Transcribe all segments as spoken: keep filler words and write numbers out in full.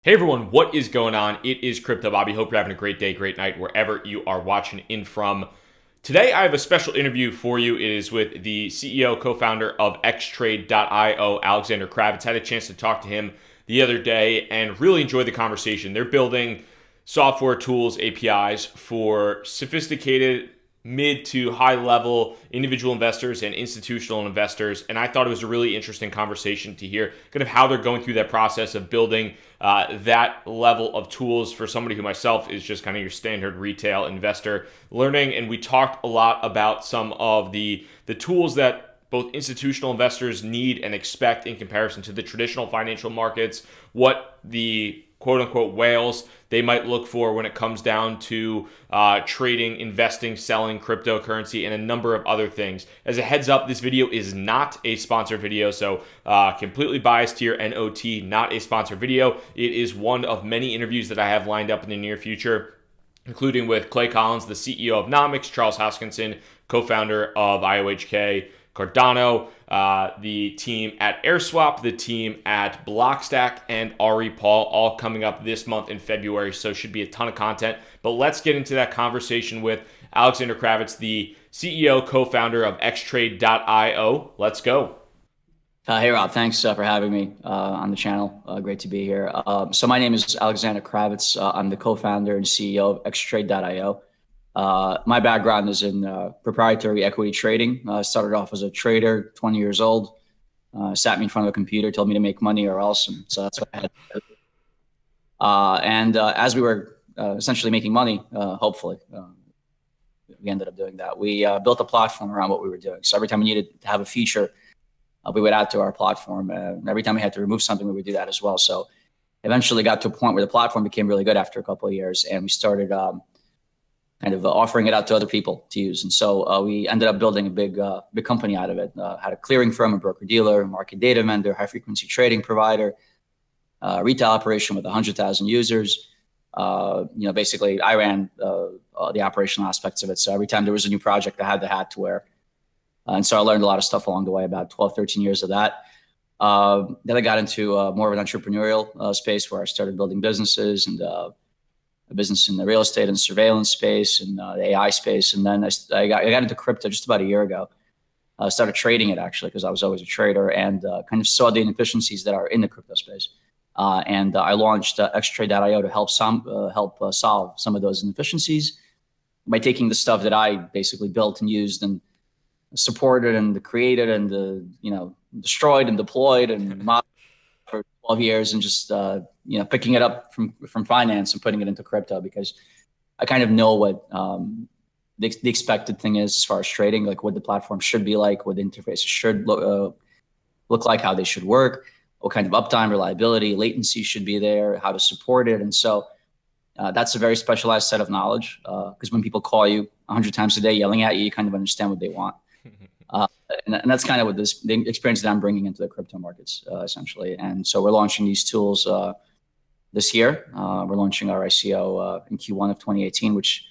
Hey everyone, what is going on? It is Crypto Bobby. Hope you're having a great day, great night, wherever you are watching in from. Today, I have a special interview for you. It is with the C E O, co-founder of X Trade dot io, Alexander Kravitz. Had a chance to talk to him the other day and really enjoyed the conversation. They're building software tools, A P Is for sophisticated mid to high level individual investors and institutional investors. And I thought it was a really interesting conversation to hear kind of how they're going through that process of building uh, that level of tools for somebody who myself is just kind of your standard retail investor learning. And we talked a lot about some of the, the tools that both institutional investors need and expect in comparison to the traditional financial markets, what the quote unquote whales they might look for when it comes down to uh, trading, investing, selling cryptocurrency, and a number of other things. As a heads up, this video is not a sponsored video, so uh, completely biased here, N O T, not a sponsored video. It is one of many interviews that I have lined up in the near future, including with Clay Collins, the C E O of Nomics, Charles Hoskinson, co-founder of I O H K, Cardano, uh, the team at AirSwap, the team at Blockstack, and Ari Paul, all coming up this month in February, so should be a ton of content. But let's get into that conversation with Alexander Kravitz, the C E O, co-founder of X Trade dot io. Let's go. Uh, hey, Rob. Thanks uh, for having me uh, on the channel. Uh, great to be here. Um, so my name is Alexander Kravitz. Uh, I'm the co-founder and C E O of X Trade dot io. Uh, my background is in uh, proprietary equity trading. I uh, started off as a trader, twenty years old, uh, sat me in front of a computer, told me to make money or else. And so that's what I had to do. Uh, and uh, as we were uh, essentially making money, uh, hopefully, uh, we ended up doing that. We uh, built a platform around what we were doing. So every time we needed to have a feature, uh, we would add to our platform. Uh, every time we had to remove something, we would do that as well. So eventually got to a point where the platform became really good after a couple of years. And we started um, kind of uh, offering it out to other people to use. And so uh, we ended up building a big uh, big company out of it. Uh, had a clearing firm, a broker-dealer, market data vendor, high-frequency trading provider, uh, retail operation with one hundred thousand users. Uh, you know, basically, I ran uh, uh, the operational aspects of it. So every time there was a new project, I had the hat to wear. Uh, and so I learned a lot of stuff along the way, about twelve, thirteen years of that. Uh, then I got into uh, more of an entrepreneurial uh, space where I started building businesses and uh, a business in the real estate and surveillance space and uh, the A I space. And then I, I, got, I got into crypto just about a year ago. I uh, started trading it actually because I was always a trader and uh, kind of saw the inefficiencies that are in the crypto space. Uh, and uh, I launched uh, X Trade dot io to help some uh, help uh, solve some of those inefficiencies by taking the stuff that I basically built and used and supported and created and uh, you know destroyed and deployed and modified for twelve years and just uh, you know picking it up from from finance and putting it into crypto because I kind of know what um, the, the expected thing is as far as trading, like what the platform should be like, what the interfaces should look uh, look like, how they should work, what kind of uptime, reliability, latency should be there, how to support it. And so uh, that's a very specialized set of knowledge because uh, when people call you a hundred times a day yelling at you, you kind of understand what they want. Uh, and, and that's kind of what this the experience that I'm bringing into the crypto markets, uh, essentially. And so we're launching these tools uh, this year. Uh, we're launching our I C O uh, in Q one of twenty eighteen, which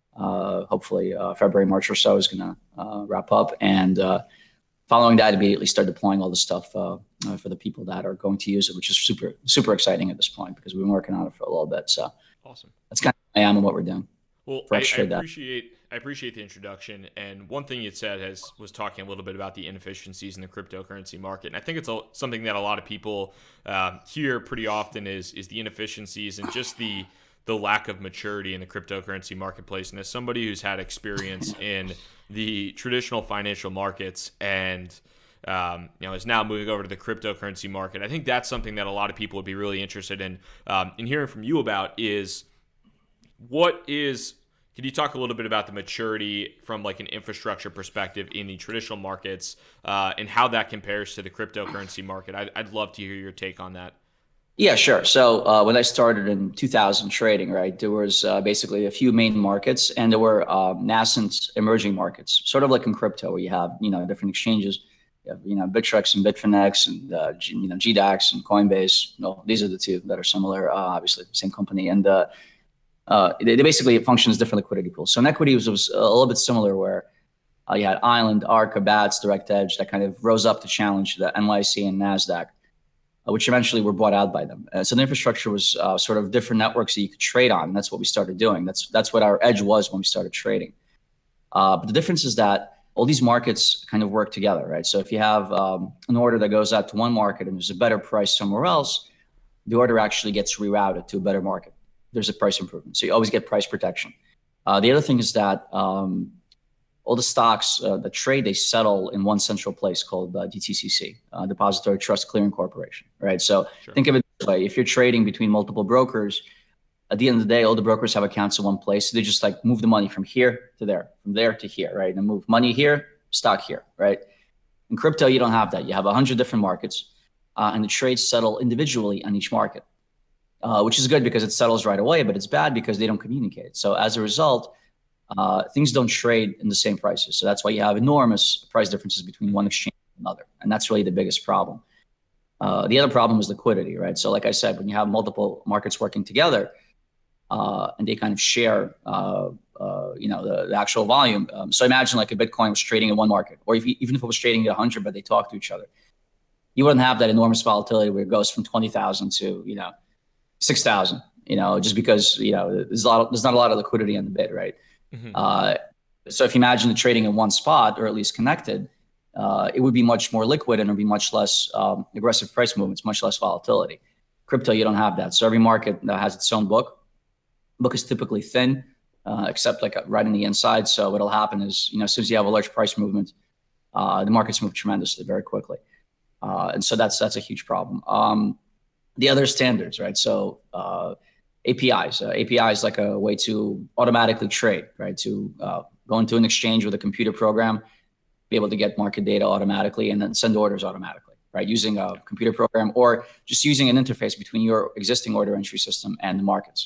uh, hopefully uh, February, March or so is going to uh, wrap up. And uh, following that, immediately start deploying all the stuff uh, uh, for the people that are going to use it, which is super, super exciting at this point because we've been working on it for a little bit. So awesome. That's kind of who I am and what we're doing. Well, I, I appreciate I appreciate the introduction. And one thing you said has was talking a little bit about the inefficiencies in the cryptocurrency market. And I think it's a, something that a lot of people uh, hear pretty often is is the inefficiencies and just the the lack of maturity in the cryptocurrency marketplace. And as somebody who's had experience in the traditional financial markets and um, you know is now moving over to the cryptocurrency market, I think that's something that a lot of people would be really interested in um, in hearing from you about is. What is, could you talk a little bit about the maturity from like an infrastructure perspective in the traditional markets uh, and how that compares to the cryptocurrency market? I'd, I'd love to hear your take on that. Yeah, sure. So uh, when I started in two thousand trading, right, there was uh, basically a few main markets and there were uh, nascent emerging markets, sort of like in crypto where you have, you know, different exchanges. You have, you know, Bittrex and Bitfinex and, uh, G, you know, G DAX and Coinbase. No, these are the two that are similar, uh, obviously, same company. And uh, Uh, they, they basically function as different liquidity pools. So in equity was, was a little bit similar where uh, you had Island, Arca, Bats, Direct Edge that kind of rose up to challenge the N Y S E and NASDAQ. uh, which eventually were bought out by them. Uh, so the infrastructure was uh, sort of different networks that you could trade on. And that's what we started doing. That's that's what our edge was when we started trading. Uh, but the difference is that all these markets kind of work together, right? So if you have um, an order that goes out to one market and there's a better price somewhere else, the order actually gets rerouted to a better market. There's a price improvement. So you always get price protection. Uh, the other thing is that um, all the stocks uh, that trade, they settle in one central place called uh, D T C C, uh, Depository Trust Clearing Corporation, right? So sure. Think of it this way. If you're trading between multiple brokers, at the end of the day, all the brokers have accounts in one place. So they just like move the money from here to there, from there to here, right? And move money here, stock here, right? In crypto, you don't have that. You have a hundred different markets uh, and the trades settle individually on each market, uh, which is good because it settles right away, but it's bad because they don't communicate. So as a result, uh, things don't trade in the same prices. So that's why you have enormous price differences between one exchange and another. And that's really the biggest problem. Uh, the other problem is liquidity, right? So like I said, when you have multiple markets working together, Uh, and they kind of share, uh, uh, you know, the, the actual volume. Um, so imagine like a Bitcoin was trading in one market, or if, even if it was trading at one hundred, but they talk to each other, you wouldn't have that enormous volatility where it goes from twenty thousand to, you know, six thousand, you know, just because, you know, there's a lot of, there's not a lot of liquidity on the bid, right? Mm-hmm. Uh, so if you imagine the trading in one spot, or at least connected, uh, it would be much more liquid and it would be much less um, aggressive price movements, much less volatility. Crypto, you don't have that. So every market that has its own book, book is typically thin, uh, except like right on the inside. So what'll happen is, you know, as soon as you have a large price movement, uh, the markets move tremendously, very quickly. Uh, and so that's that's a huge problem. Um, the other standards, right? So uh, A P Is. Uh, A P I is like a way to automatically trade, right? To uh, go into an exchange with a computer program, be able to get market data automatically, and then send orders automatically, right? Using a computer program or just using an interface between your existing order entry system and the markets.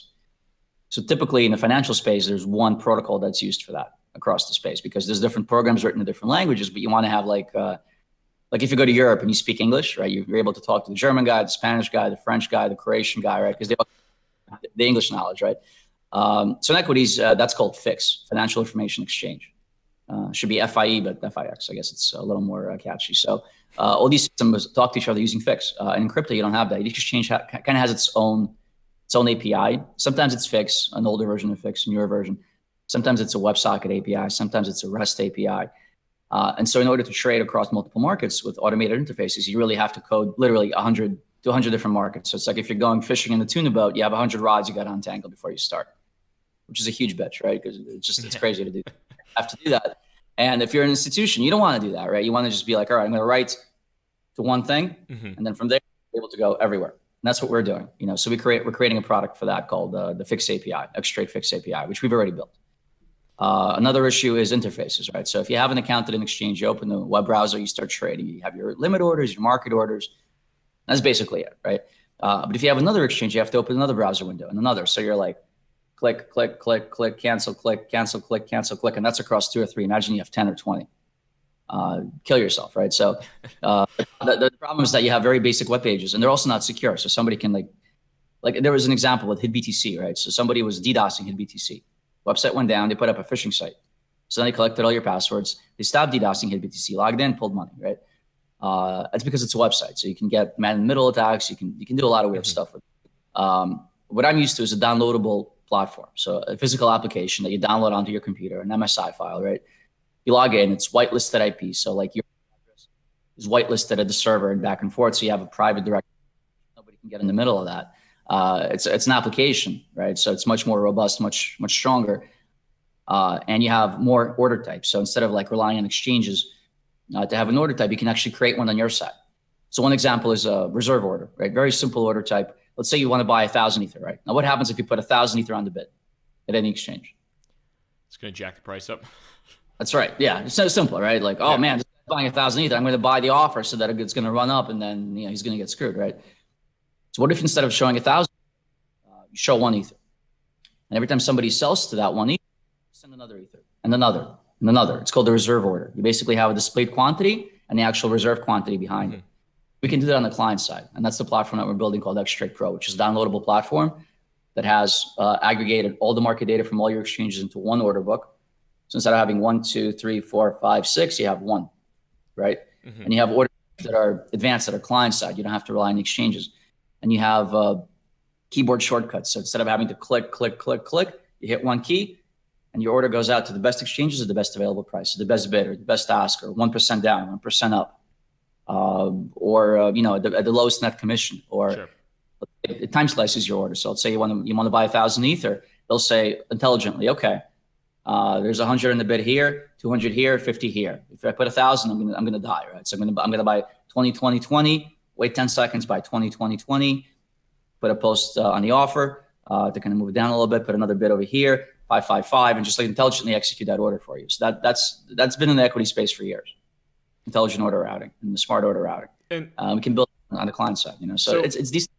So typically in the financial space, there's one protocol that's used for that across the space because there's different programs written in different languages, but you want to have like, uh, like if you go to Europe and you speak English, right, you're able to talk to the German guy, the Spanish guy, the French guy, the Croatian guy, right, because they all have the English knowledge, right? Um, so in equities, uh, that's called F I X, Financial Information Exchange. Uh, should be F I E, but F I X, I guess it's a little more uh, catchy. So uh, all these systems talk to each other using F I X. Uh, and in crypto, you don't have that. Each exchange ha- kind of has its own its own A P I. Sometimes it's F I X, an older version of F I X, a newer version. Sometimes it's a WebSocket A P I. Sometimes it's a REST A P I. Uh, and so in order to trade across multiple markets with automated interfaces, you really have to code literally one hundred to one hundred different markets. So it's like if you're going fishing in the tuna boat, you have one hundred rods you got to untangle before you start, which is a huge bitch, right? Because it's just, it's crazy to do that. You have to do that. And if you're an institution, you don't want to do that, right? You want to just be like, all right, I'm going to write to one thing. Mm-hmm. And then from there, you're able to go everywhere. And that's what we're doing, you know. So we create we're creating a product for that called uh, the F I X A P I, Xtrade F I X A P I, which we've already built. Uh, another issue is interfaces, right? So if you have an account at an exchange, you open the web browser, you start trading. You have your limit orders, your market orders. That's basically it, right? Uh, but if you have another exchange, you have to open another browser window and another. So you're like, click, click, click, click, cancel, click, cancel, click, cancel, click, and that's across two or three. Imagine you have ten or twenty. Uh, kill yourself, right? So uh, the, the problem is that you have very basic web pages, and they're also not secure. So somebody can like, like there was an example with H I D B T C, right? So somebody was DDoSing H I D B T C. Website went down. They put up a phishing site. So then they collected all your passwords. They stopped DDoSing H I D B T C, logged in, pulled money, right? Uh, that's because it's a website. So you can get man-in-the-middle attacks. You can you can do a lot of weird mm-hmm. stuff with it. Um, what I'm used to is a downloadable platform. So a physical application that you download onto your computer, an M S I file, right? You log in, it's whitelisted I P. So like your address is whitelisted at the server and back and forth. So you have a private directory. Nobody can get in the middle of that. Uh, it's it's an application, right? So it's much more robust, much, much stronger. Uh, and you have more order types. So instead of like relying on exchanges uh, to have an order type, you can actually create one on your side. So one example is a reserve order, right? Very simple order type. Let's say you want to buy a thousand ether, right? Now what happens if you put a thousand ether on the bid at any exchange? It's going to jack the price up. That's right. Yeah. It's so simple, right? Like, oh yeah. man, this guy's buying a thousand ether. I'm going to buy the offer so that it's going to run up and then, you know, he's going to get screwed, right? So what if instead of showing a thousand, uh, you show one ether? And every time somebody sells to that one ether, send another ether and another and another. It's called the reserve order. You basically have a displayed quantity and the actual reserve quantity behind mm-hmm. it. We can do that on the client side. And that's the platform that we're building called Xtrade Pro, which is a downloadable platform that has uh, aggregated all the market data from all your exchanges into one order book. So instead of having one, two, three, four, five, six, you have one, right? Mm-hmm. And you have order that are advanced that are client side. You don't have to rely on the exchanges, and you have uh, keyboard shortcuts. So instead of having to click, click, click, click, you hit one key, and your order goes out to the best exchanges at the best available price, so the best bidder, the best asker, one percent down, one percent up, uh, or uh, you know, at the, at the lowest net commission, or Sure. it, it time slices your order. So let's say you want to you want to buy a thousand ether, they'll say intelligently, okay, uh, there's a hundred in the bid here, two hundred here, fifty here. If I put a thousand, I'm gonna I'm gonna die, right? So I'm gonna I'm gonna buy twenty, twenty, twenty. Wait ten seconds, buy twenty, twenty, twenty. Put a post uh, on the offer uh, to kind of move it down a little bit. Put another bid over here, five, five, five, and just like intelligently execute that order for you. So that that's that's been in the equity space for years. Intelligent order routing and the smart order routing. And um, we can build on the client side, you know. So, so it's it's decent.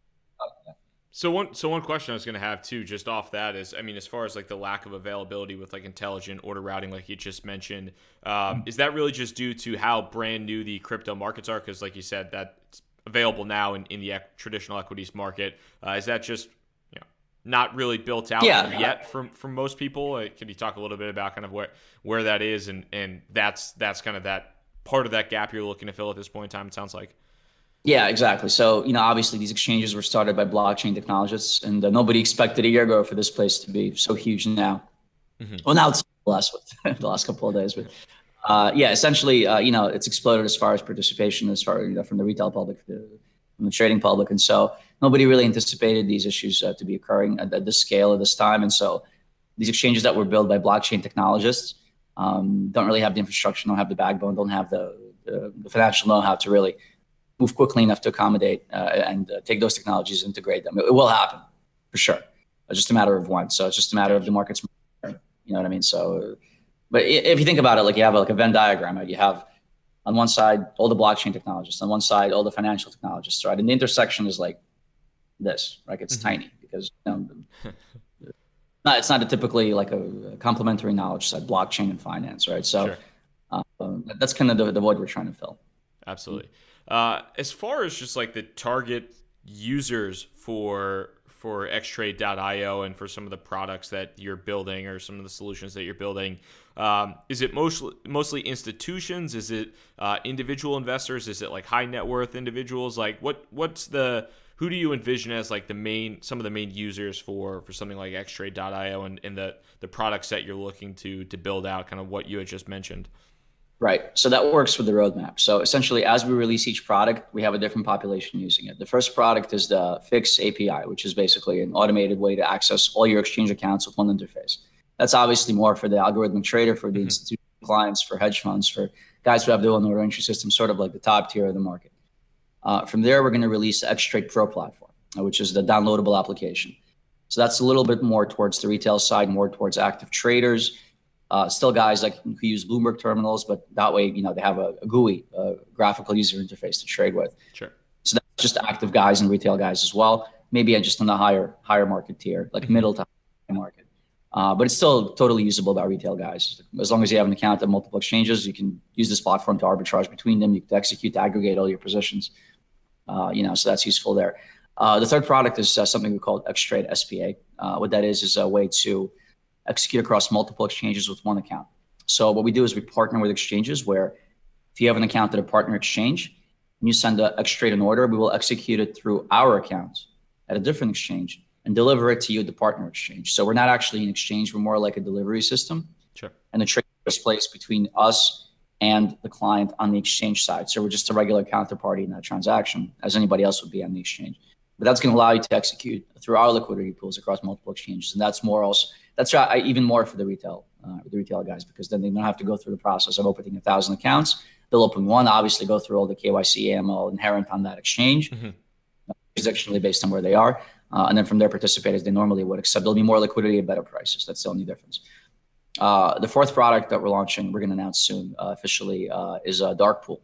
So one, so one question I was going to have too, just off that is, I mean, as far as like the lack of availability with like intelligent order routing, like you just mentioned, um, mm-hmm. is that really just due to how brand new the crypto markets are? Because like you said, that's available now in, in the ec- traditional equities market. Uh, is that just, you know, not really built out yeah. yet from, from most people? Uh, can you talk a little bit about kind of where, where that is? And, and that's, that's kind of that part of that gap you're looking to fill at this point in time, it sounds like. Yeah, exactly. So, you know, obviously these exchanges were started by blockchain technologists, and uh, nobody expected a year ago for this place to be so huge now. Mm-hmm. Well, now it's less with the last couple of days, but uh, yeah, essentially, uh, you know, it's exploded as far as participation, as far, you know, from the retail public, the, from the trading public. And so nobody really anticipated these issues uh, to be occurring at, at this scale at this time. And so these exchanges that were built by blockchain technologists um, don't really have the infrastructure, don't have the backbone, don't have the, the, the financial know-how to really move quickly enough to accommodate uh, and uh, take those technologies, integrate them. It, it will happen for sure. It's just a matter of when. So it's just a matter of the market's, you know what I mean? So, but if you think about it, like you have like a Venn diagram, right? You have on one side, all the blockchain technologists, on one side, all the financial technologists, right? And the intersection is like this, right? It's mm-hmm. tiny because you know, not, it's not a typically like a, a complementary knowledge side, blockchain and finance, right? So sure. uh, that's kind of the, the void we're trying to fill. Absolutely. Uh, as far as just like the target users for for X Trade dot I O and for some of the products that you're building or some of the solutions that you're building, um, is it mostly mostly institutions? Is it uh, individual investors? Is it like high net worth individuals? Like what what's the who do you envision as like the main some of the main users for for something like X Trade dot I O and, and the the products that you're looking to to build out? Kind of what you had just mentioned. Right. So that works with the roadmap. So essentially, as we release each product, we have a different population using it. The first product is the Fix A P I, which is basically an automated way to access all your exchange accounts with one interface. That's obviously more for the algorithmic trader, for the mm-hmm. institutional clients, for hedge funds, for guys who have their own order entry system, sort of like the top tier of the market. Uh, from there, we're going to release the X Trade Pro platform, which is the downloadable application. So that's a little bit more towards the retail side, more towards active traders. Uh, still guys like who use Bloomberg terminals, but that way, you know, they have a, a G U I, a graphical user interface to trade with. Sure. So that's just active guys and retail guys as well. Maybe just on the higher higher market tier, like mm-hmm. middle to high market. Uh, but it's still totally usable by retail guys. As long as you have an account at multiple exchanges, you can use this platform to arbitrage between them. You can execute to aggregate all your positions. Uh, you know, so that's useful there. Uh, the third product is uh, something we call X Trade S P A. Uh, what that is is a way to execute across multiple exchanges with one account. So what we do is we partner with exchanges where if you have an account at a partner exchange and you send a X Trade an order, we will execute it through our accounts at a different exchange and deliver it to you at the partner exchange. So we're not actually an exchange, we're more like a delivery system. Sure. And the trade is placed between us and the client on the exchange side. So we're just a regular counterparty in that transaction, as anybody else would be on the exchange. But that's going to allow you to execute through our liquidity pools across multiple exchanges. And that's more also, that's right, even more for the retail, uh, the retail guys, because then they don't have to go through the process of opening a thousand accounts. They'll open one, obviously go through all the K Y C, A M L inherent on that exchange, mm-hmm. jurisdictionally based on where they are. Uh, and then from there participate as they normally would, except there'll be more liquidity at better prices. That's the only difference. Uh, the fourth product that we're launching, we're going to announce soon uh, officially, uh, is a dark pool.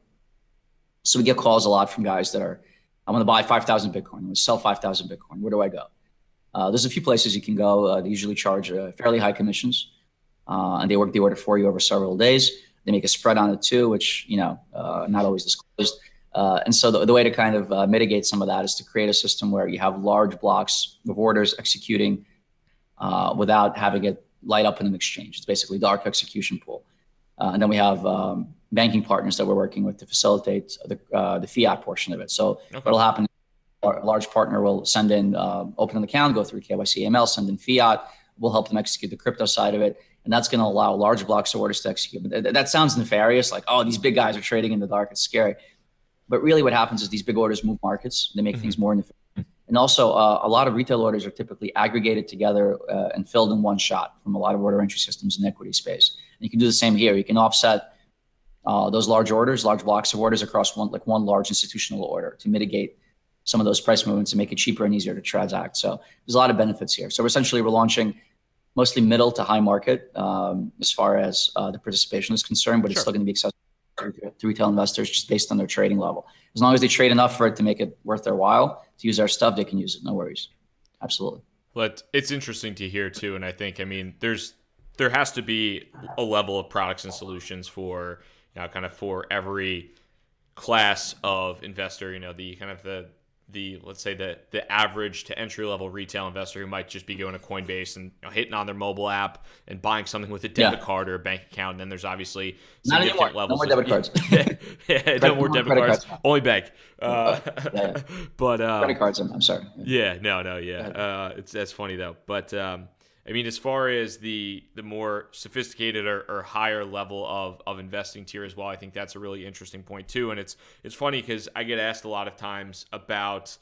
So we get calls a lot from guys that are, I want to buy five thousand Bitcoin. I want to sell five thousand Bitcoin. Where do I go? Uh, there's a few places you can go. Uh, they usually charge uh, fairly high commissions, uh, and they work the order for you over several days. They make a spread on it too, which, you know, uh, not always disclosed. Uh, and so the, the way to kind of uh, mitigate some of that is to create a system where you have large blocks of orders executing uh, without having it light up in an exchange. It's basically dark execution pool. Uh, and then we have um, banking partners that we're working with to facilitate the uh, the fiat portion of it. So Okay. what'll happen? A large partner will send in, uh, open an account, go through K Y C A M L, send in fiat. We'll help them execute the crypto side of it. And that's going to allow large blocks of orders to execute. But th- that sounds nefarious, like, oh, these big guys are trading in the dark. It's scary. But really what happens is these big orders move markets. They make mm-hmm. things more efficient. And also uh, a lot of retail orders are typically aggregated together uh, and filled in one shot from a lot of order entry systems in the equity space. And you can do the same here. You can offset uh, those large orders, large blocks of orders across one, like one large institutional order to mitigate some of those price movements and make it cheaper and easier to transact. So there's a lot of benefits here. So essentially we're launching mostly middle to high market um, as far as uh, the participation is concerned, but sure. It's still going to be accessible to retail investors just based on their trading level. As long as they trade enough for it to make it worth their while to use our stuff, they can use it. No worries. Absolutely. But it's interesting to hear too. And I think, I mean, there's, there has to be a level of products and solutions for, you know, kind of for every class of investor, you know, the kind of the, the let's say the the average to entry level retail investor who might just be going to Coinbase and, you know, hitting on their mobile app and buying something with a debit yeah. card or a bank account. And then there's obviously Not significant anymore. levels. No more debit cards. yeah, yeah, no more debit cards. cards. Only bank. Uh, yeah, yeah. But um, credit cards. I'm, I'm sorry. Yeah, no, no, yeah. Uh, it's that's funny though. But um, I mean, as far as the the more sophisticated or, or higher level of, of investing tier as well, I think that's a really interesting point too. And it's it's funny because I get asked a lot of times about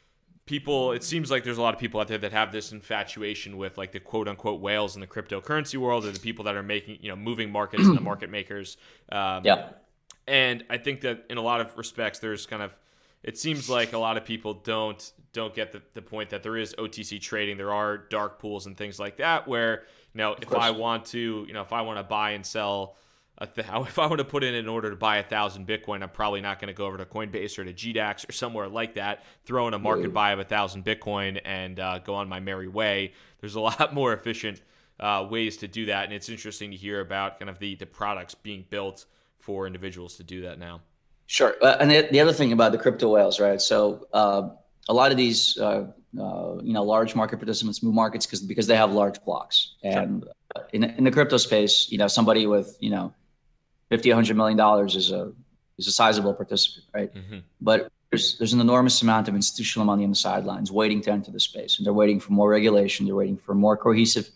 people. It seems like there's a lot of people out there that have this infatuation with like the quote unquote whales in the cryptocurrency world, or the people that are making, you know, moving markets and the market makers. Um, yeah. And I think that in a lot of respects, there's kind of, it seems like a lot of people don't don't get the, the point that there is O T C trading. There are dark pools and things like that where, you know, if I want to, you know, if I want to buy and sell, a th- if I want to put in an order to buy a thousand Bitcoin, I'm probably not going to go over to Coinbase or to G DAX or somewhere like that, throw in a market buy of a thousand Bitcoin and uh, go on my merry way. There's a lot more efficient uh, ways to do that. And it's interesting to hear about kind of the, the products being built for individuals to do that now. Sure. Uh, and the, the other thing about the crypto whales, right? So uh, a lot of these, uh, uh, you know, large market participants move markets because because they have large blocks. And sure. in in the crypto space, you know, somebody with, you know, fifty, a hundred million dollars is a is a sizable participant, right? Mm-hmm. But there's there's an enormous amount of institutional money on the sidelines waiting to enter the space, and they're waiting for more regulation. They're waiting for more cohesive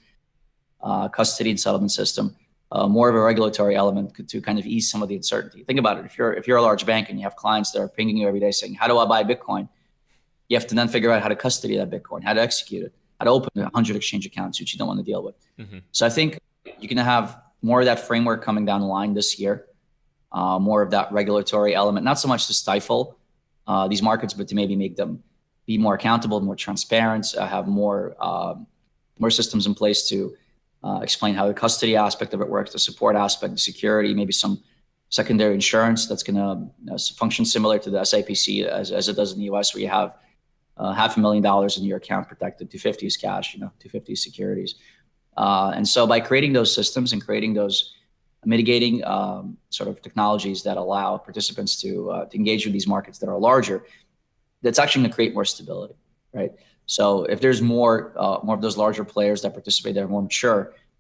uh, custody and settlement system. Uh, more of a regulatory element to kind of ease some of the uncertainty. Think about it. If you're if you're a large bank and you have clients that are pinging you every day saying, how do I buy Bitcoin? You have to then figure out how to custody that Bitcoin, how to execute it, how to open one hundred exchange accounts, which you don't want to deal with. Mm-hmm. So I think you're going to have more of that framework coming down the line this year, uh, more of that regulatory element, not so much to stifle uh, these markets, but to maybe make them be more accountable, more transparent, uh, have more, uh, more systems in place to Uh, explain how the custody aspect of it works, the support aspect, the security, maybe some secondary insurance that's going to you know, function similar to the S I P C as, as it does in the U S, where you have uh, half a million dollars in your account protected, two hundred fifty is cash, you know, two hundred fifty is securities. Uh, and so by creating those systems and creating those mitigating um, sort of technologies that allow participants to, uh, to engage with these markets that are larger, that's actually going to create more stability, right? So if there's more uh, more of those larger players that participate that are more mature,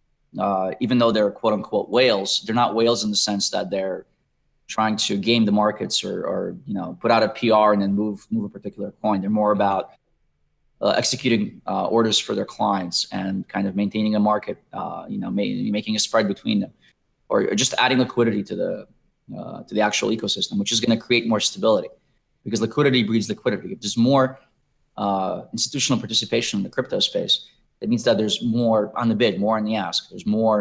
uh, even though they're quote unquote whales, they're not whales in the sense that they're trying to game the markets or, or you know put out a P R and then move move a particular coin. They're more about uh, executing uh, orders for their clients and kind of maintaining a market, uh, you know, ma- making a spread between them, or, or just adding liquidity to the uh, to the actual ecosystem, which is going to create more stability, because liquidity breeds liquidity. If there's more Uh, institutional participation in the crypto space, it means that there's more on the bid, more on the ask. There's more,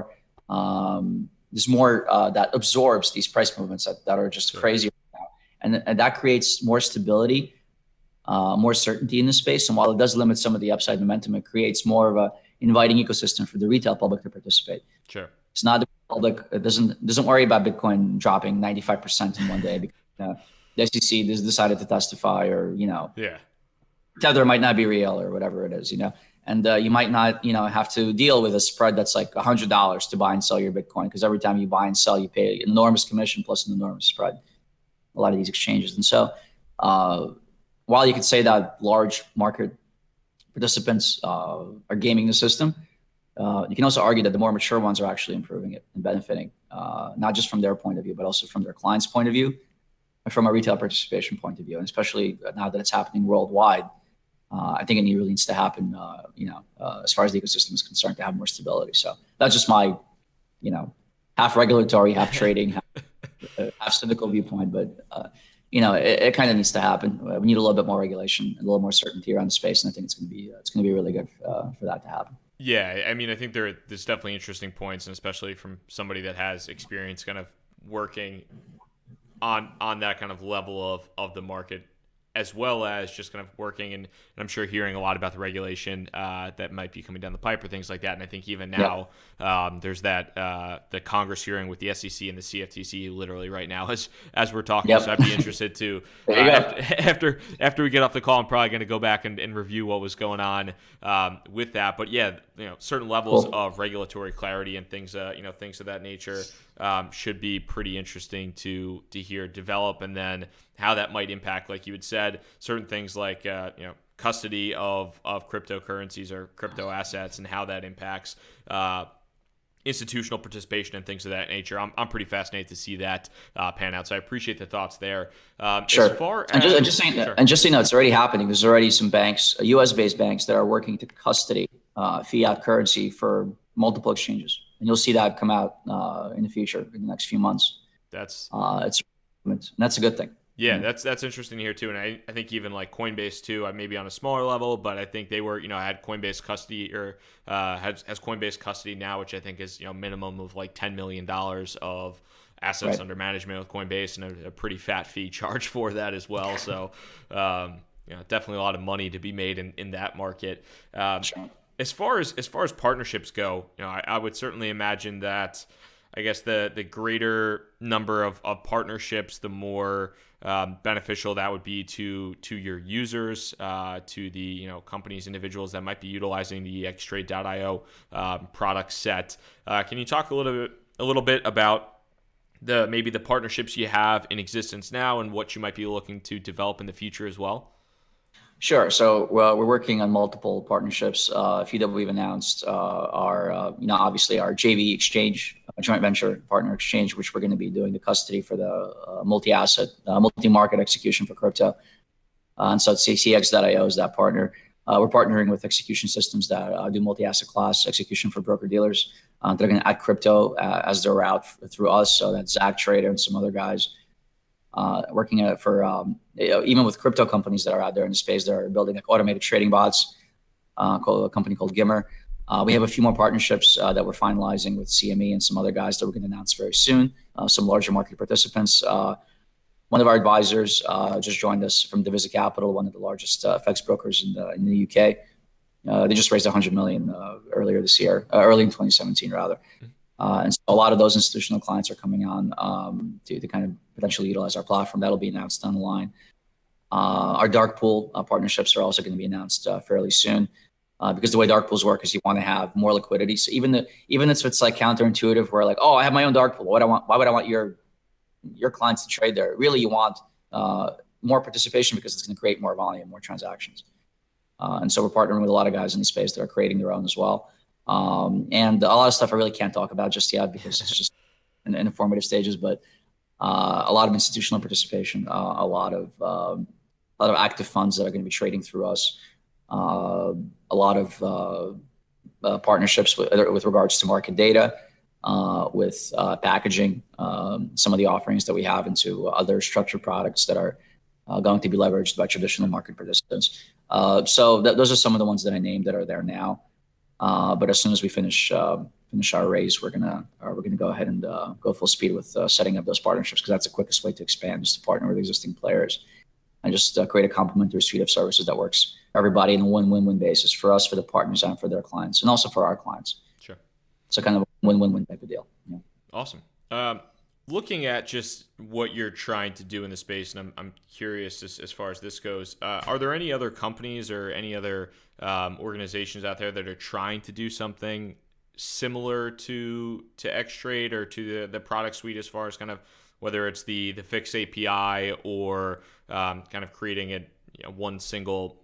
um, there's more uh, that absorbs these price movements that, that are just sure. crazy right now. And, and that creates more stability, uh, more certainty in the space. And while it does limit some of the upside momentum, it creates more of a inviting ecosystem for the retail public to participate. Sure. It's not the public, it doesn't, doesn't worry about Bitcoin dropping ninety-five percent in one day because uh, the S E C has decided to testify, or, you know, yeah. Tether might not be real or whatever it is, you know, and uh, you might not, you know, have to deal with a spread that's like a hundred dollars to buy and sell your Bitcoin, because every time you buy and sell, you pay an enormous commission plus an enormous spread. A lot of these exchanges, and so uh, while you could say that large market participants uh, are gaming the system, uh, you can also argue that the more mature ones are actually improving it and benefiting uh, not just from their point of view, but also from their clients' point of view, and from a retail participation point of view. And especially now that it's happening worldwide, uh, I think it really needs to happen, uh, you know, uh, as far as the ecosystem is concerned, to have more stability. So that's just my, you know, half regulatory, half trading, half, uh, half cynical viewpoint. But, uh, you know, it, it kind of needs to happen. We need a little bit more regulation, a little more certainty around the space. And I think it's going to be, uh, it's going to be really good uh, for that to happen. Yeah, I mean, I think there there's definitely interesting points, and especially from somebody that has experience kind of working on on that kind of level of, of the market, as well as just kind of working and, and I'm sure hearing a lot about the regulation uh, that might be coming down the pipe or things like that. And I think even now yeah. um, there's that uh, the Congress hearing with the S E C and the C F T C literally right now as as we're talking. Yep. So I'd be interested to uh, after, after after we get off the call, I'm probably going to go back and, and review what was going on um, with that. But yeah, you know, certain levels cool. of regulatory clarity and things, uh, you know, things of that nature um, should be pretty interesting to to hear develop, and then how that might impact, like you had said, certain things like uh, you know, custody of of cryptocurrencies or crypto assets, and how that impacts uh, institutional participation and things of that nature. I'm I'm pretty fascinated to see that uh, pan out. So I appreciate the thoughts there. Um, sure. As far and, as, just, and just saying, sure. and just so you know, it's already happening. There's already some banks, U S based banks, that are working to custody uh, fiat currency for multiple exchanges, and you'll see that come out uh, in the future in the next few months. That's uh, it's and that's a good thing. Yeah, that's that's interesting to hear too, and I, I think even like Coinbase too, uh, maybe on a smaller level, but I think they were, you know, had Coinbase custody or uh, has has Coinbase custody now, which I think is, you know, minimum of like ten million dollars of assets right. under management with Coinbase, and a, a pretty fat fee charged for that as well. So, um, you know, definitely a lot of money to be made in, in that market. Um, sure. As far as as far as partnerships go, you know, I, I would certainly imagine that, I guess the the greater number of, of partnerships, the more um, beneficial that would be to to your users, uh, to the, you know, companies, individuals that might be utilizing the X Trade dot io um, product set. Uh, can you talk a little bit a little bit about the maybe the partnerships you have in existence now and what you might be looking to develop in the future as well? Sure. So well, we're working on multiple partnerships. Uh, a few that we've announced uh, are, uh, you know, obviously our J V exchange, a joint venture partner exchange, which we're going to be doing the custody for the uh, multi-asset, uh, multi-market execution for crypto. Uh, and so C X dot io is that partner. Uh, we're partnering with execution systems that uh, do multi-asset class execution for broker-dealers. Uh, they're going to add crypto uh, as their route f- through us. So that's Zach Trader and some other guys. Uh, working at, for um, you know, even with crypto companies that are out there in the space that are building like automated trading bots, uh, called a company called Gimmer. Uh, we have a few more partnerships uh, that we're finalizing with C M E and some other guys that we're going to announce very soon. Uh, some larger market participants. Uh, one of our advisors uh, just joined us from Divisa Capital, one of the largest uh, F X brokers in the, in the U K. Uh, they just raised one hundred million dollars uh, earlier this year, uh, early in twenty seventeen rather. Uh, and so a lot of those institutional clients are coming on um, to, to kind of potentially utilize our platform. That'll be announced down the line. Uh, our dark pool uh, partnerships are also going to be announced uh, fairly soon, uh, because the way dark pools work is you want to have more liquidity. So even the even if it's like counterintuitive, where like, oh, I have my own dark pool. What I want? Why would I want your your clients to trade there? Really, you want uh, more participation because it's going to create more volume, more transactions. Uh, and so we're partnering with a lot of guys in the space that are creating their own as well. Um, and a lot of stuff I really can't talk about just yet because it's just in, in the formative stages, but uh, a lot of institutional participation, uh, a lot of um, a lot of active funds that are going to be trading through us, uh, a lot of uh, uh, partnerships with, with regards to market data, uh, with uh, packaging, um, some of the offerings that we have into other structured products that are uh, going to be leveraged by traditional market participants. Uh, so th- those are some of the ones that I named that are there now. Uh, but as soon as we finish uh, finish our raise, we're gonna uh, we're gonna go ahead and uh, go full speed with uh, setting up those partnerships, because that's the quickest way to expand, is to partner with existing players and just uh, create a complementary suite of services that works for everybody in a win-win-win basis for us, for the partners, and for their clients, and also for our clients. Sure. So kind of a win-win-win type of deal. Yeah. Awesome. Um, looking at just what you're trying to do in the space, and I'm I'm curious as, as far as this goes, uh, are there any other companies or any other um, organizations out there that are trying to do something similar to to X-Trade or to the, the product suite, as far as kind of whether it's the the Fix A P I or um, kind of creating a you know, one single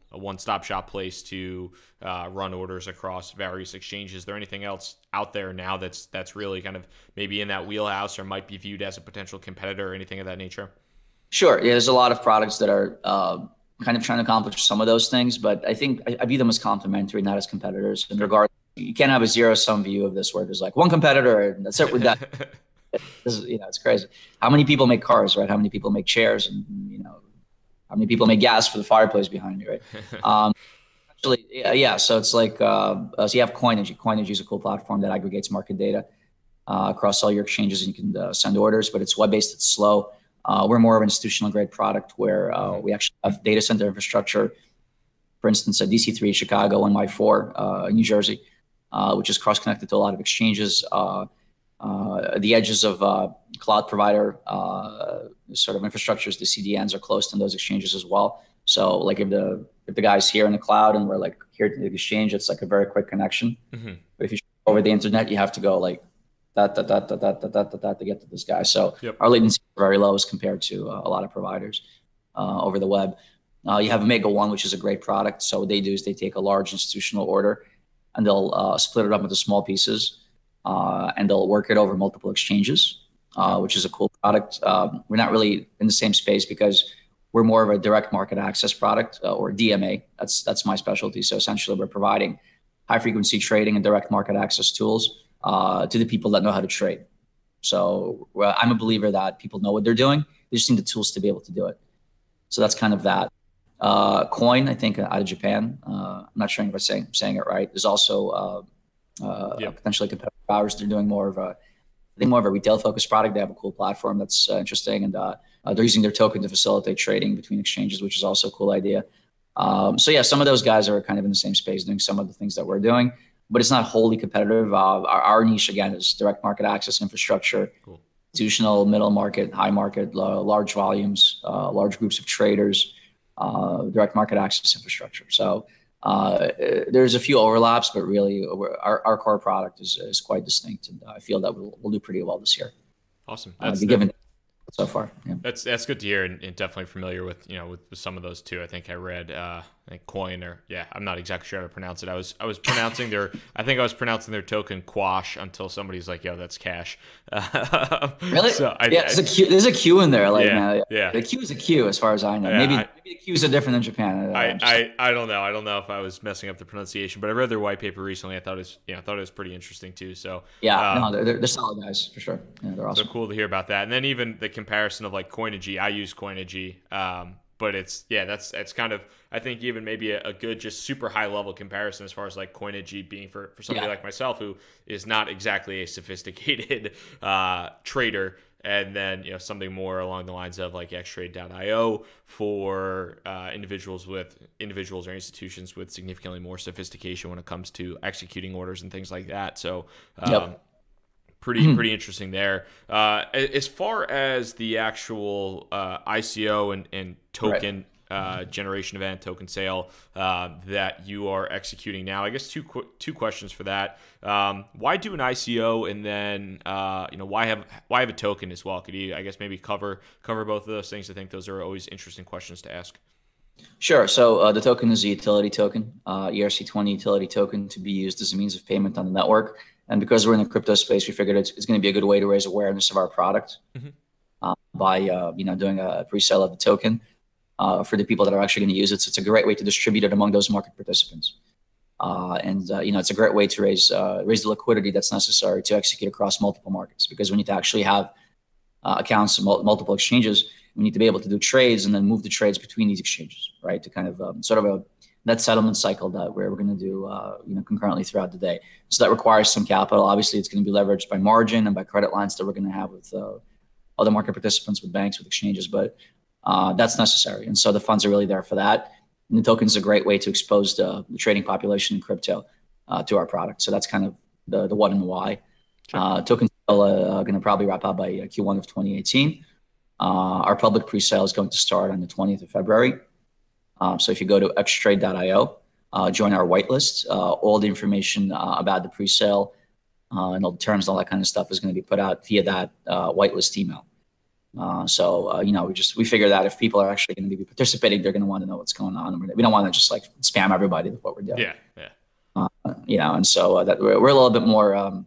a one-stop shop place to uh, run orders across various exchanges. Is there anything else out there now that's that's really kind of maybe in that wheelhouse or might be viewed as a potential competitor or anything of that nature? Sure. Yeah, there's a lot of products that are uh, kind of trying to accomplish some of those things, but I think I, I view them as complementary, not as competitors. In regard, you can't have a zero-sum view of this where there's like one competitor and that's it. We're done. This is, you know, it's crazy. How many people make cars, right? How many people make chairs, and you know, how many people make gas for the fireplace behind me, right? Um, actually, yeah. So it's like, uh, so you have Coinigy. Coinigy is a cool platform that aggregates market data uh, across all your exchanges, and you can uh, send orders. But it's web-based. It's slow. Uh, we're more of an institutional grade product where uh, we actually have data center infrastructure. For instance, a D C three Chicago, N Y four uh, New Jersey, uh, which is cross-connected to a lot of exchanges. Uh, uh, the edges of uh, cloud provider uh, sort of infrastructures, the C D Ns are close to those exchanges as well. So like if the if the guy's here in the cloud and we're like here to the exchange, it's like a very quick connection. Mm-hmm. But if you over the internet, you have to go like that, that, that, that, that, that, that, that to get to this guy. So yep. Our latency is very low as compared to uh, a lot of providers uh, over the web. Uh, you have Omega One, which is a great product. So what they do is they take a large institutional order and they'll uh, split it up into small pieces uh, and they'll work it over multiple exchanges, uh, which is a cool product. Um, we're not really in the same space because we're more of a direct market access product uh, or D M A. That's that's my specialty. So essentially, we're providing high frequency trading and direct market access tools uh, to the people that know how to trade. So well, I'm a believer that people know what they're doing. They just need the tools to be able to do it. So that's kind of that. Uh, Coin, I think, out of Japan. Uh, I'm not sure if I'm saying saying it right. There's also uh, uh, yep. potentially competitive hours. They're doing more of a, I think more of a retail focused product. They have a cool platform that's uh, interesting, and uh, uh, they're using their token to facilitate trading between exchanges, which is also a cool idea. Um, so yeah, some of those guys are kind of in the same space doing some of the things that we're doing, but it's not wholly competitive. Uh, our, our niche again is direct market access infrastructure, cool. Institutional, middle market, high market, uh, large volumes, uh, large groups of traders. Uh, direct market access infrastructure. So uh, there's a few overlaps, but really our, our core product is, is quite distinct. And I feel that we'll, we'll do pretty well this year. Awesome. That's uh, given so far. Yeah. That's that's good to hear, and, and definitely familiar with you know with, with some of those too. I think I read uh, I think Coin or yeah, I'm not exactly sure how to pronounce it. I was I was pronouncing their I think I was pronouncing their token Quash until somebody's like, yo, that's Cash. Uh, really? So I, yeah, there's a Q. There's a Q in there. Like yeah, now. yeah. The Q is a Q as far as I know. Yeah, maybe I, maybe the Q's are different in Japan. I, I, I, I don't know. I don't know if I was messing up the pronunciation, but I read their white paper recently. I thought it was yeah, I thought it was pretty interesting too. So yeah, um, no, they're, they're they're solid guys for sure. Yeah, they're awesome. So cool to hear about that. And then even the comparison of like Coinigy. I use Coinigy, um, but it's yeah, that's it's kind of I think even maybe a, a good just super high level comparison as far as like Coinigy being for for somebody yeah. like myself who is not exactly a sophisticated uh, trader. And then, you know, something more along the lines of like X Trade dot I O for uh, individuals with individuals or institutions with significantly more sophistication when it comes to executing orders and things like that. So, um, yep. pretty pretty interesting there. Uh, as far as the actual uh, I C O and, and token. Right. Uh, generation event, token sale uh, that you are executing now. I guess two qu- two questions for that. Um, why do an I C O, and then uh, you know why have why have a token as well? Could you, I guess, maybe cover cover both of those things? I think those are always interesting questions to ask. Sure. So uh, the token is a utility token, uh, E R C twenty utility token to be used as a means of payment on the network. And because we're in the crypto space, we figured it's, it's going to be a good way to raise awareness of our product mm-hmm. uh, by uh, you know doing a pre-sale of the token. Uh, for the people that are actually going to use it. So it's a great way to distribute it among those market participants. Uh, and, uh, you know, it's a great way to raise uh, raise the liquidity that's necessary to execute across multiple markets, because we need to actually have uh, accounts in mul- multiple exchanges. We need to be able to do trades and then move the trades between these exchanges, right? To kind of um, sort of a net settlement cycle that we're, we're going to do, uh, you know, concurrently throughout the day. So that requires some capital. Obviously, it's going to be leveraged by margin and by credit lines that we're going to have with uh, other market participants, with banks, with exchanges, but Uh, that's necessary. And so the funds are really there for that. And the token is a great way to expose the, the trading population in crypto uh, to our product. So that's kind of the, the what and the why. Sure. Uh, token sale uh, going to probably wrap up by Q one of twenty eighteen. Uh, our public pre-sale is going to start on the twentieth of February. Uh, so if you go to X Trade dot I O, uh, join our whitelist. Uh, all the information uh, about the pre-sale uh, and all the terms, all that kind of stuff is going to be put out via that uh, whitelist email. Uh, so, uh, you know, we just, we figure that if people are actually going to be participating, they're going to want to know what's going on. And we don't want to just like spam everybody with what we're doing. Yeah. Yeah. Uh, you know, and so uh, that we're, we're a little bit more, um,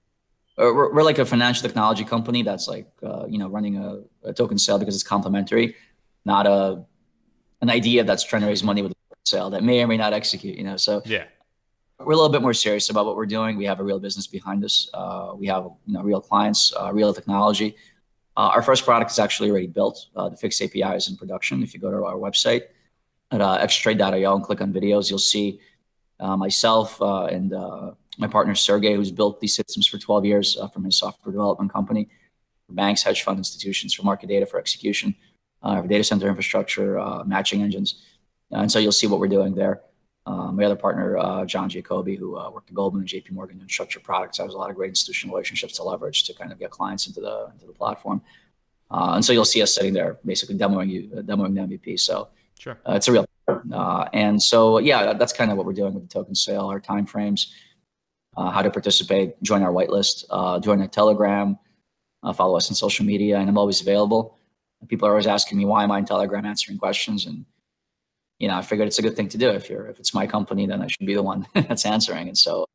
we're, we're like a financial technology company that's like, uh, you know, running a, a token sale because it's complementary, not a, an idea that's trying to raise money with a sale that may or may not execute, you know? So Yeah. we're a little bit more serious about what we're doing. We have a real business behind us. Uh, we have, you know, real clients, uh, real technology. Uh, our first product is actually already built. Uh, the fixed A P I is in production. If you go to our website at uh, xtrade dot i o and click on videos, you'll see uh, myself uh, and uh, my partner Sergey, who's built these systems for twelve years uh, from his software development company, for banks, hedge fund institutions, for market data, for execution, uh, for data center infrastructure, uh, matching engines. Uh, and so you'll see what we're doing there. Uh, my other partner, uh, John Giacobbe, who uh, worked at Goldman and J P Morgan in structured products, has a lot of great institutional relationships to leverage to kind of get clients into the into the platform. Uh, and so you'll see us sitting there basically demoing you, uh, demoing the M V P. So Sure. uh, it's a real, uh, and so yeah, that's kind of what we're doing with the token sale, our timeframes, uh, how to participate, join our whitelist, uh, join our Telegram, uh, follow us on social media, and I'm always available. People are always asking me why am I in Telegram answering questions, and you know, I figured it's a good thing to do. If you're, if it's my company, then I should be the one that's answering. And so,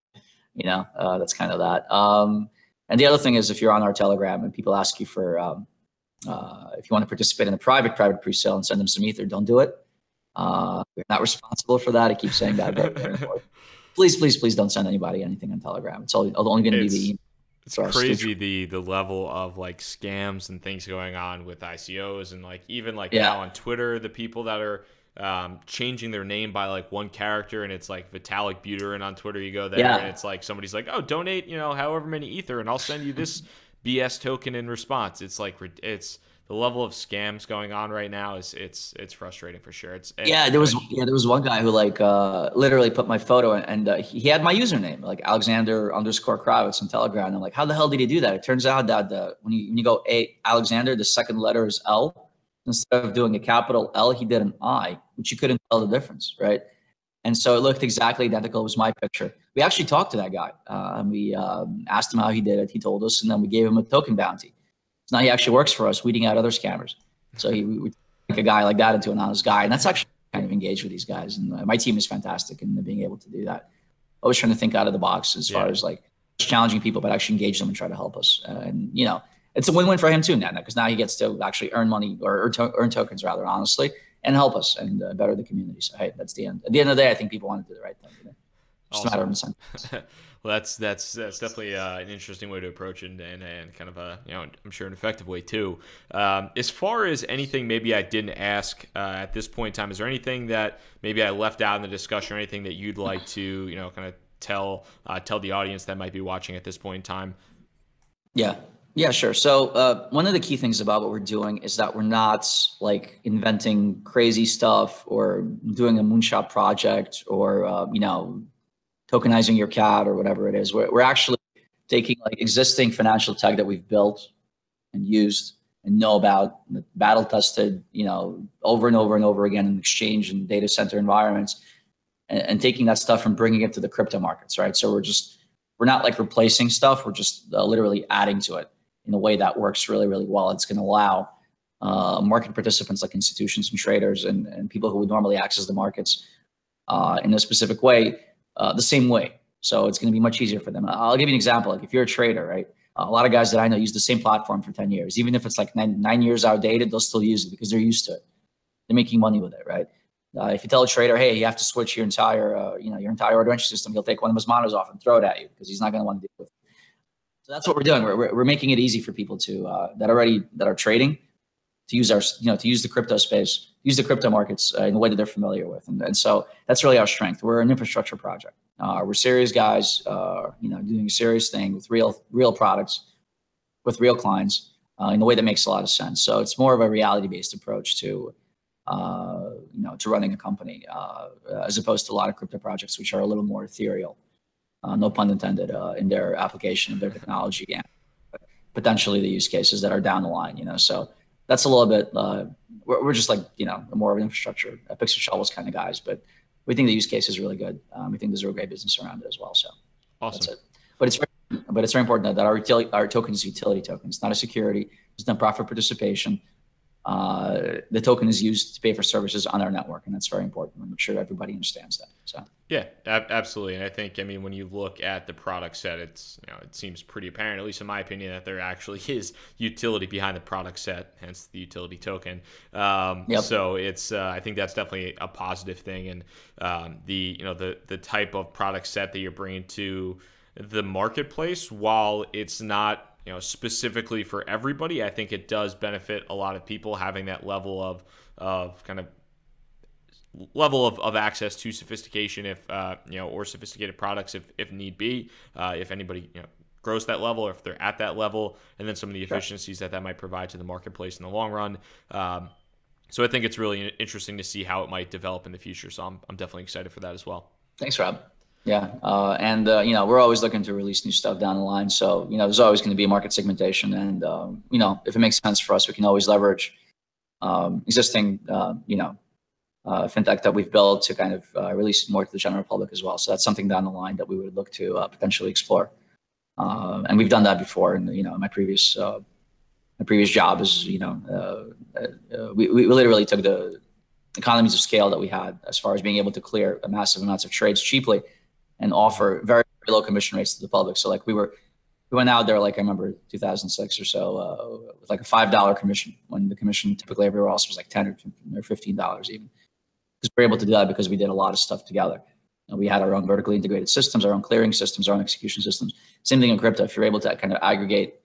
you know, uh, that's kind of that. Um, and the other thing is, if you're on our Telegram and people ask you for, um, uh, if you want to participate in a private, private pre-sale and send them some ether, don't do it. Uh, we're not responsible for that. I keep saying that. But please, please, please don't send anybody anything on Telegram. It's all, only going to be the email. It's crazy the the level of like scams and things going on with I C Os, and like even like yeah. now on Twitter, the people that are um, changing their name by like one character, and it's like Vitalik Buterin on Twitter. You go there yeah. and it's like somebody's like, oh, donate, you know, however many ether, and I'll send you this B S token in response. It's like it's the level of scams going on right now is it's it's frustrating for sure. It's yeah. There was yeah there was one guy who like uh, literally put my photo in, and uh, he had my username like Alexander underscore Kravitz on Telegram. And I'm like, how the hell did he do that? It turns out that the, when you when you go a Alexander, the second letter is L. Instead of doing a capital L, he did an I, which you couldn't tell the difference, right? And so it looked exactly identical. It was my picture. We actually talked to that guy, uh, and we um, asked him how he did it. He told us, and then we gave him a token bounty. So now he actually works for us, weeding out other scammers. So he we take a guy like that into an honest guy, and that's actually kind of engaged with these guys. And uh, my team is fantastic in being able to do that. Always trying to think out of the box as yeah. far as like challenging people, but actually engage them and try to help us. Uh, and you know, it's a win-win for him too, now, because now he gets to actually earn money or, or to, earn tokens rather, honestly, and help us and uh, better the community. So hey, that's the end. At the end of the day, I think people want to do the right thing. You know? Just awesome. A matter of incentive. Well, that's that's that's definitely uh, an interesting way to approach it, and, and and kind of a, you know, I'm sure an effective way too. Um, as far as anything maybe I didn't ask uh, at this point in time, is there anything that maybe I left out in the discussion, or anything that you'd like to, you know, kind of tell uh, tell the audience that might be watching at this point in time? Yeah. Yeah, sure. So uh, one of the key things about what we're doing is that we're not like inventing crazy stuff or doing a moonshot project or, uh, you know, tokenizing your cat or whatever it is. We're, we're actually taking like existing financial tech that we've built and used and know about, battle tested, you know, over and over and over again in exchange and data center environments, and, and taking that stuff and bringing it to the crypto markets, right? So we're just, we're not like replacing stuff. We're just uh, literally adding to it in a way that works really, really well. It's going to allow uh, market participants like institutions and traders and, and people who would normally access the markets uh, in a specific way, uh, the same way. So it's going to be much easier for them. I'll give you an example. Like if you're a trader, right? A lot of guys that I know use the same platform for ten years. Even if it's like nine, nine years outdated, they'll still use it because they're used to it. They're making money with it, right? Uh, if you tell a trader, hey, you have to switch your entire, uh, you know, your entire order entry system, he'll take one of his monitors off and throw it at you because he's not going to want to deal with it. So that's what we're doing. We're, we're making it easy for people to uh, that already that are trading to use our, you know, to use the crypto space, use the crypto markets uh, in the way that they're familiar with, and, and so that's really our strength. We're an infrastructure project. Uh, we're serious guys, uh, you know, doing a serious thing with real real products, with real clients uh, in a way that makes a lot of sense. So it's more of a reality-based approach to, uh, you know, to running a company uh, as opposed to a lot of crypto projects which are a little more ethereal. Uh, no pun intended, uh, in their application of their technology and potentially the use cases that are down the line, you know. So that's a little bit, uh, we're, we're just like, you know, more of an infrastructure, uh, picks and shovels kind of guys, but we think the use case is really good. Um, we think there's a great business around it as well. So awesome. That's it. But it's very, but it's very important that our utility, our token is utility token. It's not a security. It's not profit participation. Uh, the token is used to pay for services on our network, and that's very important. We make sure everybody understands that. So yeah, ab- absolutely. And I think, I mean, when you look at the product set, it's, you know, it seems pretty apparent, at least in my opinion, that there actually is utility behind the product set, hence the utility token. Um, yep. So it's, uh, I think that's definitely a positive thing, and um, the, you know, the the type of product set that you're bringing to the marketplace, while it's not, you know, specifically for everybody, I think it does benefit a lot of people having that level of of kind of level of, of access to sophistication, if uh, you know, or sophisticated products if if need be, uh, if anybody, you know, grows that level, or if they're at that level, and then some of the efficiencies that that might provide to the marketplace in the long run. Um, so I think it's really interesting to see how it might develop in the future. So I'm I'm definitely excited for that as well. Thanks, Rob. Yeah, uh, and uh, you know, we're always looking to release new stuff down the line. So you know, there's always going to be market segmentation, and um, you know, if it makes sense for us, we can always leverage um, existing uh, you know uh, fintech that we've built to kind of uh, release more to the general public as well. So that's something down the line that we would look to uh, potentially explore, uh, and we've done that before. And you know, my previous uh, my previous job is you know uh, uh, we we literally took the economies of scale that we had as far as being able to clear massive amounts of trades cheaply and offer very, very low commission rates to the public. So like we were, we went out there, like I remember two thousand six or so, uh, with like a five dollar commission, when the commission typically everywhere else was like ten or fifteen dollars even. Because we were able to do that because we did a lot of stuff together. And we had our own vertically integrated systems, our own clearing systems, our own execution systems. Same thing in crypto. If you're able to kind of aggregate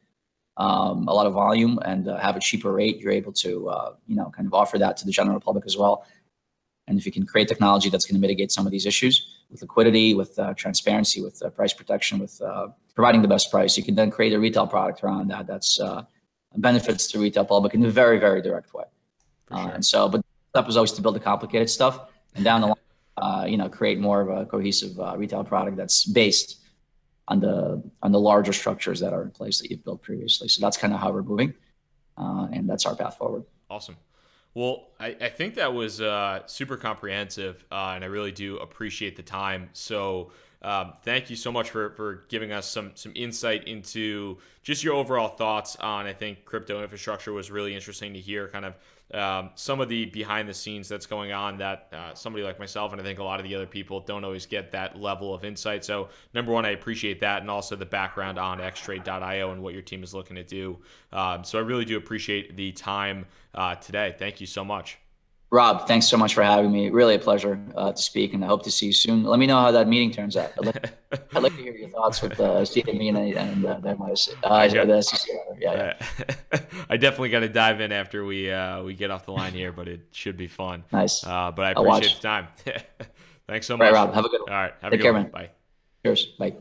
um, a lot of volume and uh, have a cheaper rate, you're able to, uh, you know, kind of offer that to the general public as well. And if you can create technology that's going to mitigate some of these issues with liquidity, with uh, transparency, with uh, price protection, with uh, providing the best price, you can then create a retail product around that that's uh, benefits the retail public in a very, very direct way. For sure. Uh, and so, but the step was always to build the complicated stuff, and down the line, uh, you know, create more of a cohesive uh, retail product that's based on the on the larger structures that are in place that you've built previously. So that's kind of how we're moving, uh, and that's our path forward. Awesome. Well, I, I think that was uh, super comprehensive, uh, and I really do appreciate the time. So um, thank you so much for, for giving us some some insight into just your overall thoughts on, I think, crypto infrastructure. Was really interesting to hear kind of um, some of the behind the scenes that's going on that uh, somebody like myself, and I think a lot of the other people, don't always get that level of insight. So number one, I appreciate that, and also the background on X Trade dot I O and what your team is looking to do. Um, so I really do appreciate the time uh, today. Thank you so much. Rob, thanks so much for having me. Really a pleasure uh, to speak, and I hope to see you soon. Let me know how that meeting turns out. I'd like, I'd like to hear your thoughts with uh, C M E and, and uh, the, uh, the S E C. Yeah, yeah. I definitely got to dive in after we uh, we get off the line here, but it should be fun. Nice. Uh, but I appreciate the time. Thanks so much. Right, Rob. Have a good one. All right. Have Take a good care, one. man. Bye. Cheers. Bye.